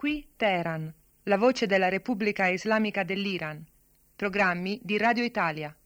Qui Teheran, la voce della Repubblica Islamica dell'Iran. Programmi di Radio Italia.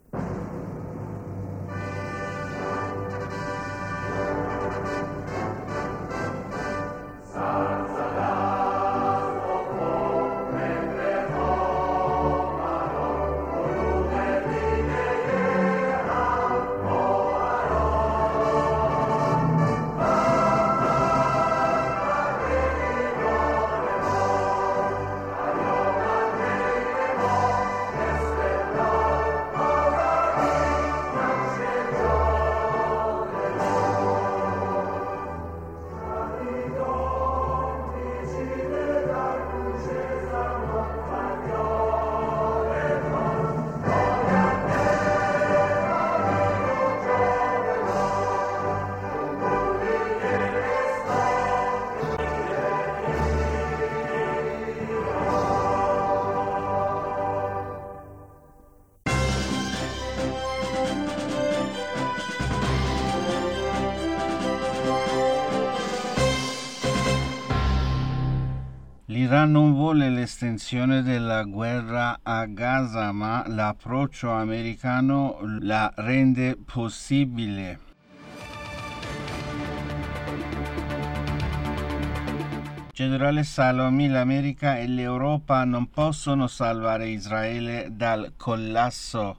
L'Iran non vuole l'estensione della guerra a Gaza, ma l'approccio americano la rende possibile. Generale Salami, l'America e l'Europa non possono salvare Israele dal collasso.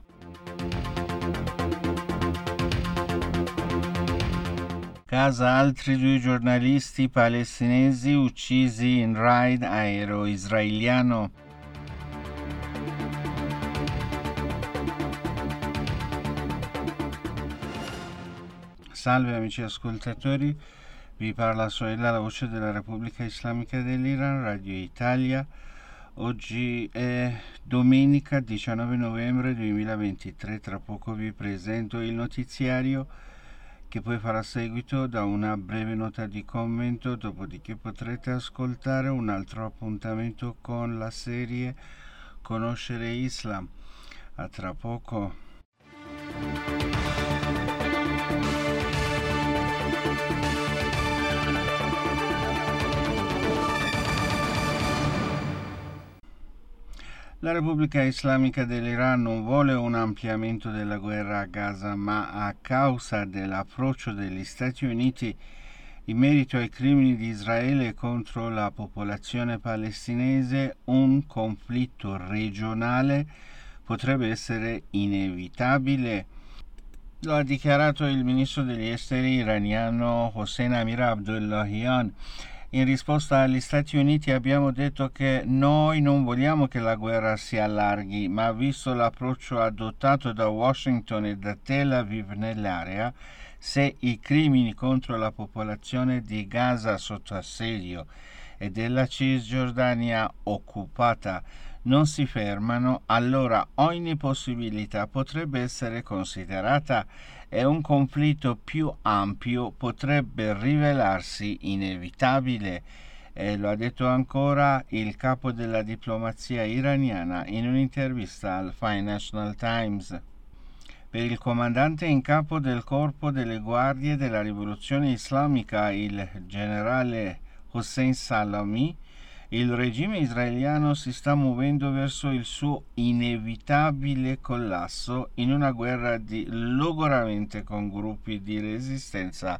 Gaza, altri 2 giornalisti palestinesi uccisi in raid aereo israeliano. Salve amici ascoltatori, vi parla Soela, la voce della Repubblica Islamica dell'Iran, Radio Italia. Oggi è domenica 19 novembre 2023, tra poco vi presento il notiziario che poi farà seguito da una breve nota di commento, dopodiché potrete ascoltare un altro appuntamento con la serie Conoscere Islam. A tra poco. La Repubblica Islamica dell'Iran non vuole un ampliamento della guerra a Gaza, ma a causa dell'approccio degli Stati Uniti in merito ai crimini di Israele contro la popolazione palestinese, un conflitto regionale potrebbe essere inevitabile. Lo ha dichiarato il ministro degli esteri iraniano Hossein Amir Abdollahian. In risposta agli Stati Uniti abbiamo detto che noi non vogliamo che la guerra si allarghi, ma visto l'approccio adottato da Washington e da Tel Aviv nell'area, se i crimini contro la popolazione di Gaza sotto assedio e della Cisgiordania occupata non si fermano, allora ogni possibilità potrebbe essere considerata e un conflitto più ampio potrebbe rivelarsi inevitabile. E lo ha detto ancora il capo della diplomazia iraniana in un'intervista al Financial Times. Per il comandante in capo del corpo delle guardie della rivoluzione islamica, il generale Hossein Salami, il regime israeliano si sta muovendo verso il suo inevitabile collasso in una guerra di logoramento con gruppi di resistenza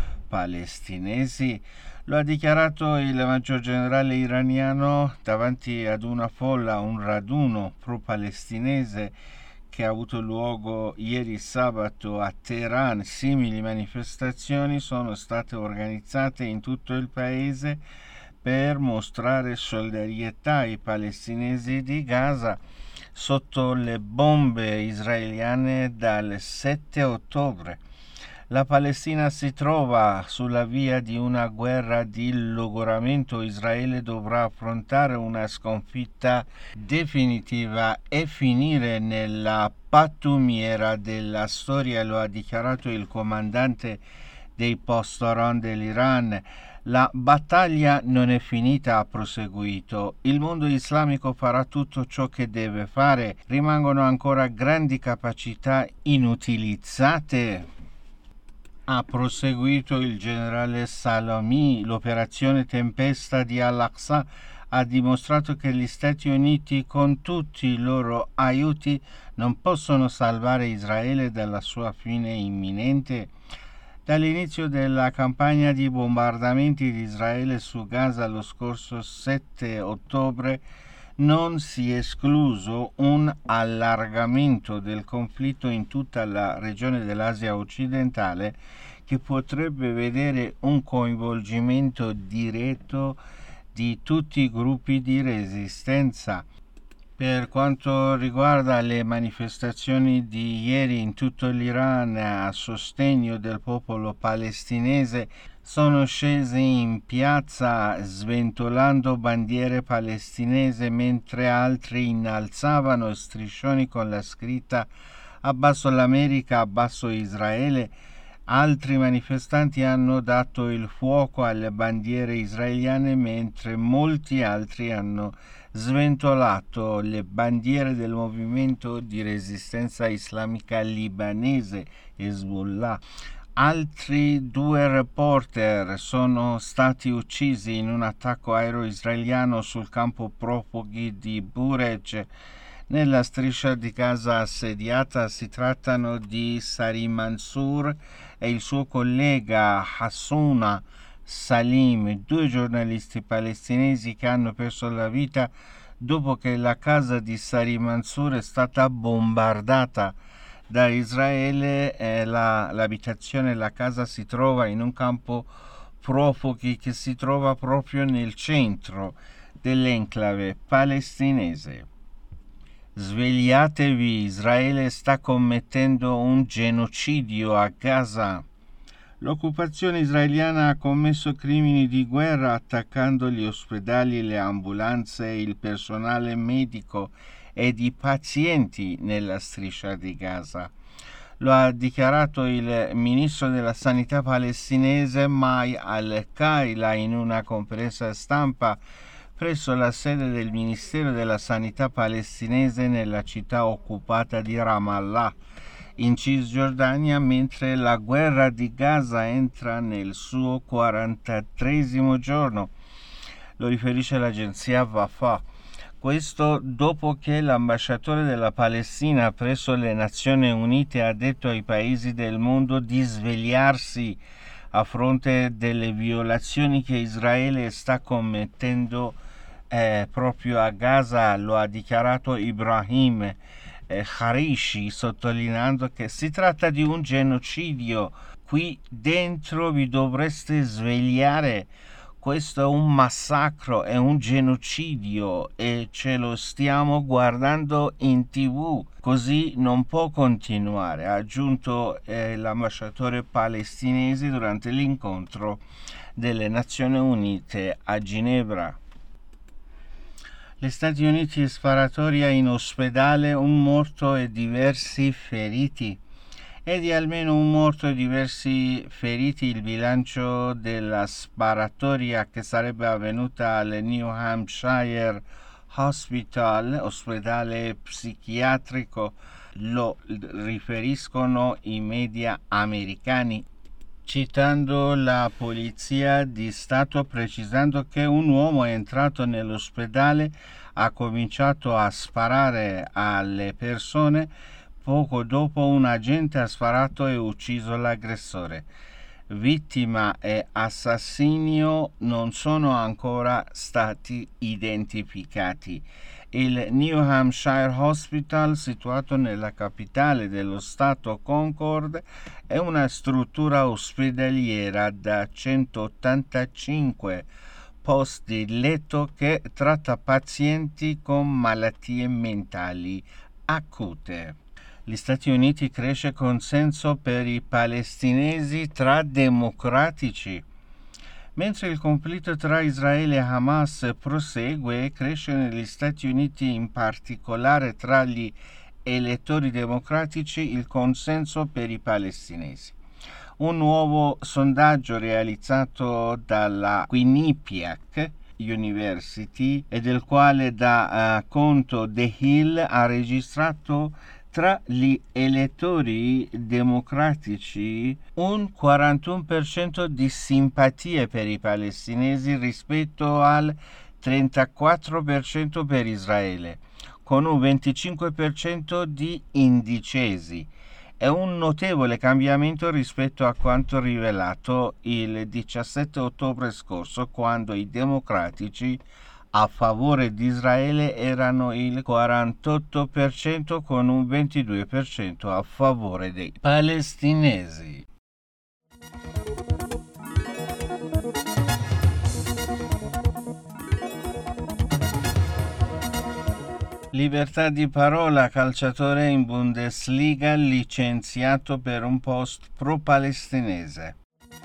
palestinesi. Lo ha dichiarato il maggior generale iraniano davanti ad una folla, un raduno pro-palestinese che ha avuto luogo ieri sabato a Teheran. Simili manifestazioni sono state organizzate in tutto il paese per mostrare solidarietà ai palestinesi di Gaza sotto le bombe israeliane dal 7 ottobre. La Palestina si trova sulla via di una guerra di logoramento. Israele dovrà affrontare una sconfitta definitiva e finire nella pattumiera della storia, lo ha dichiarato il comandante dei Post-Aron dell'Iran. La battaglia non è finita, ha proseguito. Il mondo islamico farà tutto ciò che deve fare. Rimangono ancora grandi capacità inutilizzate. Ha proseguito il generale Salami. L'operazione Tempesta di Al-Aqsa ha dimostrato che gli Stati Uniti, con tutti i loro aiuti, non possono salvare Israele dalla sua fine imminente. Dall'inizio della campagna di bombardamenti di Israele su Gaza lo scorso 7 ottobre non si è escluso un allargamento del conflitto in tutta la regione dell'Asia occidentale, che potrebbe vedere un coinvolgimento diretto di tutti i gruppi di resistenza. Per quanto riguarda le manifestazioni di ieri in tutto l'Iran a sostegno del popolo palestinese, sono scesi in piazza sventolando bandiere palestinesi, mentre altri innalzavano striscioni con la scritta "Abbasso l'America, abbasso Israele". Altri manifestanti hanno dato il fuoco alle bandiere israeliane, mentre molti altri hanno sventolato le bandiere del movimento di resistenza islamica libanese Hezbollah. Altri 2 reporter sono stati uccisi in un attacco aereo israeliano sul campo profughi di Burej, nella striscia di Gaza assediata. Si trattano di Sari Mansour e il suo collega Hassouna Salim, 2 giornalisti palestinesi che hanno perso la vita dopo che la casa di Sari Mansour è stata bombardata da Israele. L'abitazione, la casa si trova in un campo profughi che si trova proprio nel centro dell'enclave palestinese. Svegliatevi, Israele sta commettendo un genocidio a Gaza. L'occupazione israeliana ha commesso crimini di guerra attaccando gli ospedali, le ambulanze, il personale medico ed i pazienti nella striscia di Gaza. Lo ha dichiarato il ministro della sanità palestinese Mai Al-Kaila in una conferenza stampa presso la sede del Ministero della Sanità palestinese nella città occupata di Ramallah, in Cisgiordania, mentre la guerra di Gaza entra nel suo 43° giorno. Lo riferisce l'agenzia Wafa. Questo dopo che l'ambasciatore della Palestina presso le Nazioni Unite ha detto ai paesi del mondo di svegliarsi a fronte delle violazioni che Israele sta commettendo proprio a Gaza. Lo ha dichiarato Ibrahim Harishi, sottolineando che si tratta di un genocidio. Qui dentro vi dovreste svegliare. Questo è un massacro, è un genocidio e ce lo stiamo guardando in TV. Così non può continuare, ha aggiunto l'ambasciatore palestinese durante l'incontro delle Nazioni Unite a Ginevra. Gli Stati Uniti, sparatoria in ospedale, un morto e diversi feriti. È di almeno un morto e diversi feriti il bilancio della sparatoria che sarebbe avvenuta al New Hampshire Hospital, ospedale psichiatrico. Lo riferiscono i media americani, citando la polizia di Stato, precisando che un uomo è entrato nell'ospedale, ha cominciato a sparare alle persone. Poco dopo un agente ha sparato e ucciso l'aggressore. Vittima e assassinio non sono ancora stati identificati. Il New Hampshire Hospital, situato nella capitale dello stato Concord, è una struttura ospedaliera da 185 posti letto che tratta pazienti con malattie mentali acute. Gli Stati Uniti cresce consenso per i palestinesi tra democratici. Mentre il conflitto tra Israele e Hamas prosegue, cresce negli Stati Uniti, in particolare tra gli elettori democratici, il consenso per i palestinesi. Un nuovo sondaggio realizzato dalla Quinnipiac University e del quale dà conto The Hill ha registrato Tra gli elettori democratici un 41% di simpatie per i palestinesi rispetto al 34% per Israele, con un 25% di indecisi. È un notevole cambiamento rispetto a quanto rivelato il 17 ottobre scorso, quando i democratici a favore di Israele erano il 48% con un 22% a favore dei palestinesi. Libertà di parola, calciatore in Bundesliga licenziato per un post pro-palestinese.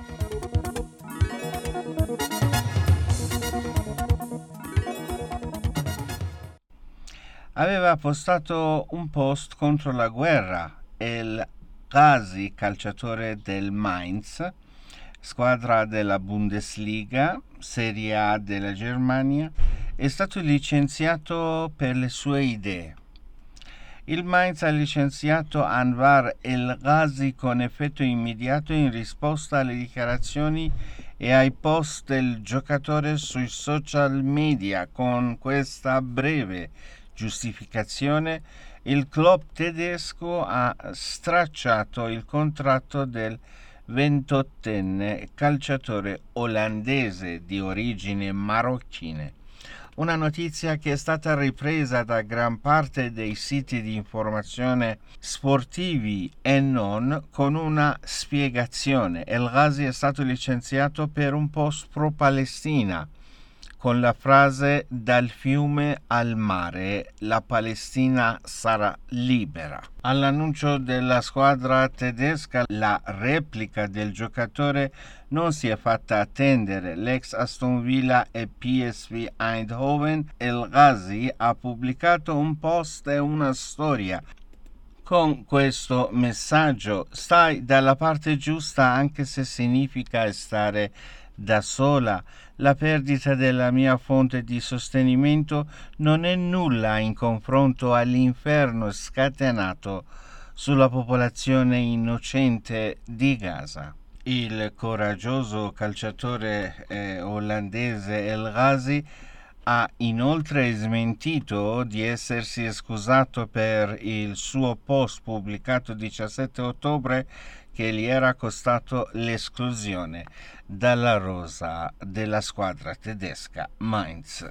Aveva postato un post contro la guerra. El Ghazi, calciatore del Mainz, squadra della Bundesliga, Serie A della Germania, è stato licenziato per le sue idee. Il Mainz ha licenziato Anwar El Ghazi con effetto immediato in risposta alle dichiarazioni e ai post del giocatore sui social media. Con questa breve giustificazione, il club tedesco ha stracciato il contratto del 28enne calciatore olandese di origini marocchine. Una notizia che è stata ripresa da gran parte dei siti di informazione sportivi e non, con una spiegazione. El Ghazi è stato licenziato per un post pro-Palestina, con la frase "dal fiume al mare, la Palestina sarà libera". All'annuncio della squadra tedesca, la replica del giocatore non si è fatta attendere. L'ex Aston Villa e PSV Eindhoven, El Ghazi, ha pubblicato un post e una storia con questo messaggio: stai dalla parte giusta anche se significa stare da sola. La perdita della mia fonte di sostenimento non è nulla in confronto all'inferno scatenato sulla popolazione innocente di Gaza. Il coraggioso calciatore olandese El Ghazi ha inoltre smentito di essersi scusato per il suo post pubblicato 17 ottobre che gli era costato l'esclusione dalla rosa della squadra tedesca Mainz.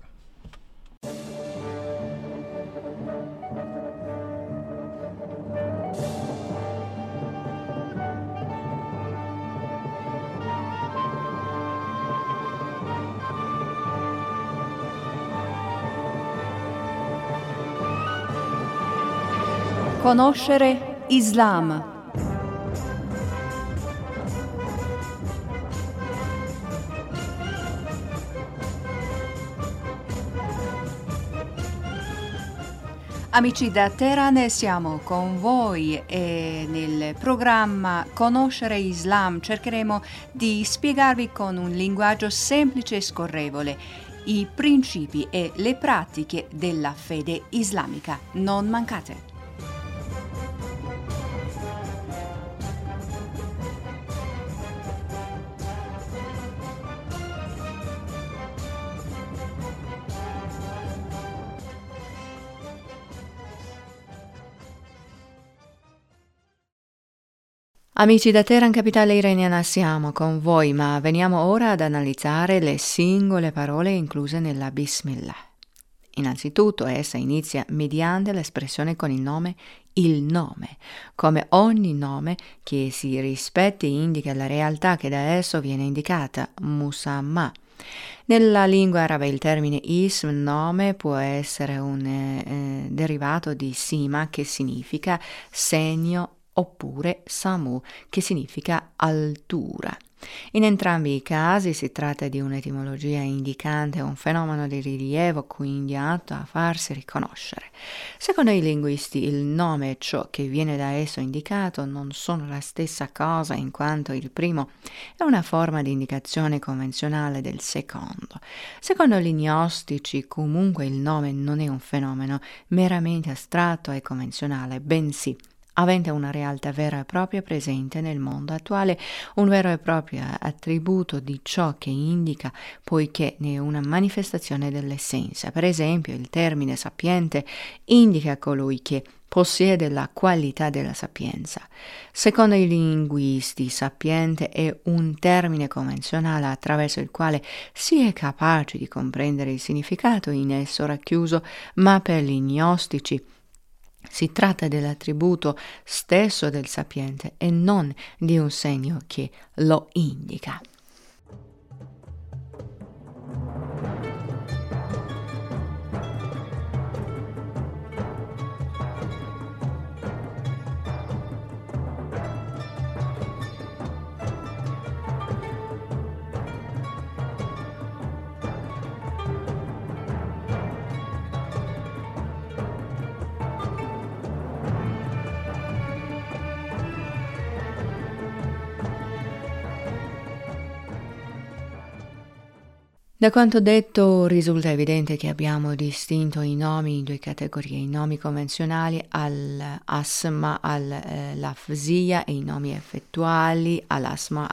Conoscere Islam. Amici da Teheran, siamo con voi e nel programma Conoscere Islam cercheremo di spiegarvi con un linguaggio semplice e scorrevole i principi e le pratiche della fede islamica. Non mancate! Amici da Teheran, capitale iraniana, siamo con voi, ma veniamo ora ad analizzare le singole parole incluse nella Bismillah. Innanzitutto essa inizia mediante l'espressione con il nome, come ogni nome che si rispetti indica la realtà che da esso viene indicata, musamma. Nella lingua araba il termine ism, nome, può essere un derivato di sima, che significa segno, oppure samu, che significa altura. In entrambi i casi si tratta di un'etimologia indicante un fenomeno di rilievo, quindi atto a farsi riconoscere. Secondo i linguisti, il nome e ciò che viene da esso indicato non sono la stessa cosa, in quanto il primo è una forma di indicazione convenzionale del secondo. Secondo gli gnostici, comunque, il nome non è un fenomeno meramente astratto e convenzionale, bensì avente una realtà vera e propria presente nel mondo attuale, un vero e proprio attributo di ciò che indica, poiché ne è una manifestazione dell'essenza. Per esempio, il termine sapiente indica colui che possiede la qualità della sapienza. Secondo i linguisti, sapiente è un termine convenzionale attraverso il quale si è capaci di comprendere il significato in esso racchiuso, ma per gli gnostici si tratta dell'attributo stesso del sapiente e non di un segno che lo indica. Da quanto detto risulta evidente che abbiamo distinto i nomi in due categorie, i nomi convenzionali all'asma, al-lafzia e i nomi effettuali all'asma,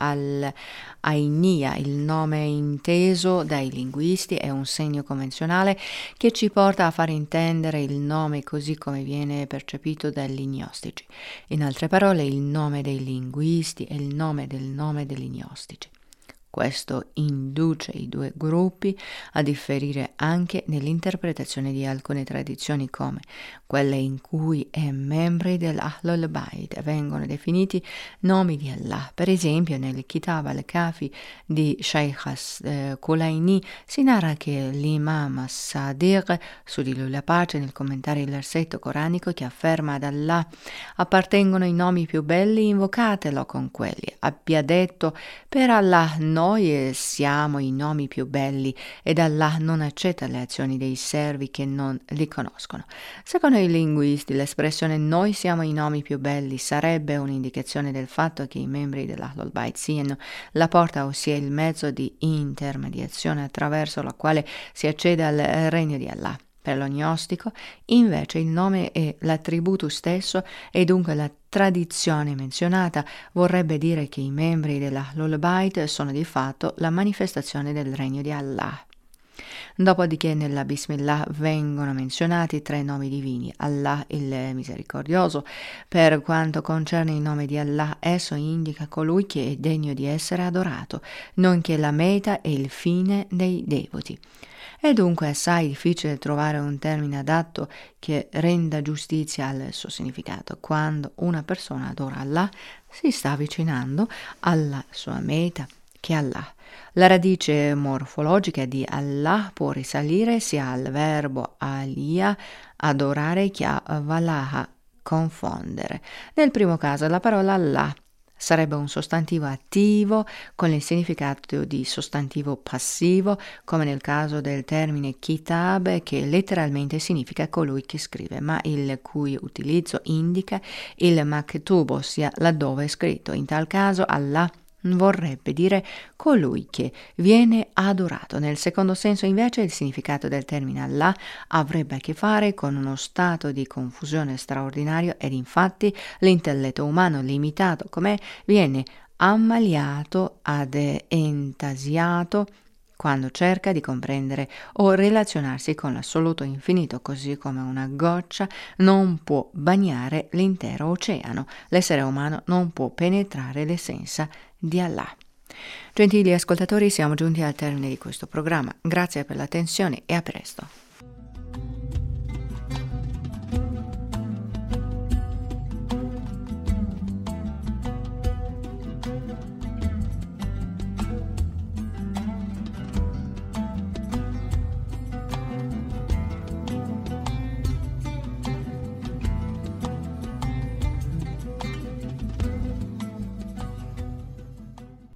al-ainia. Il nome inteso dai linguisti è un segno convenzionale che ci porta a far intendere il nome così come viene percepito dagli gnostici. In altre parole, il nome dei linguisti è il nome degli gnostici. Questo induce i due gruppi a differire anche nell'interpretazione di alcune tradizioni, come quelle in cui membri dell'Ahlul Bayt vengono definiti nomi di Allah. Per esempio, nel Kitab al-Kafi di Shaykh Kulaini si narra che l'imam Sadiq, su di lui la pace, nel commentare il versetto coranico che afferma ad Allah appartengono i nomi più belli, invocatelo con quelli. Abbia detto: per Allah noi siamo i nomi più belli ed Allah non accetta le azioni dei servi che non li conoscono. Secondo i linguisti, l'espressione noi siamo i nomi più belli sarebbe un'indicazione del fatto che i membri dell'Ahlul Bayt siano la porta, ossia il mezzo di intermediazione attraverso la quale si accede al regno di Allah. Per lo gnostico, invece, il nome è l'attributo stesso e dunque la tradizione menzionata vorrebbe dire che i membri dell'Ahlul Bayt sono di fatto la manifestazione del regno di Allah. Dopodiché nella Bismillah vengono menzionati 3 nomi divini: Allah il misericordioso. Per quanto concerne il nome di Allah, esso indica colui che è degno di essere adorato, nonché la meta e il fine dei devoti. È dunque assai difficile trovare un termine adatto che renda giustizia al suo significato. Quando una persona adora Allah, si sta avvicinando alla sua meta, che è Allah. La radice morfologica di Allah può risalire sia al verbo aliyah, adorare, che a valaha, confondere. Nel primo caso la parola Allah sarebbe un sostantivo attivo con il significato di sostantivo passivo, come nel caso del termine kitab, che letteralmente significa colui che scrive, ma il cui utilizzo indica il maktub, ossia laddove è scritto. In tal caso Allah vorrebbe dire colui che viene adorato. Nel secondo senso, invece, il significato del termine Allah avrebbe a che fare con uno stato di confusione straordinario ed infatti l'intelletto umano limitato com'è viene ammaliato ad entasiato quando cerca di comprendere o relazionarsi con l'assoluto infinito, così come una goccia non può bagnare l'intero oceano. L'essere umano non può penetrare l'essenza di Allah. Gentili ascoltatori, siamo giunti al termine di questo programma. Grazie per l'attenzione e a presto.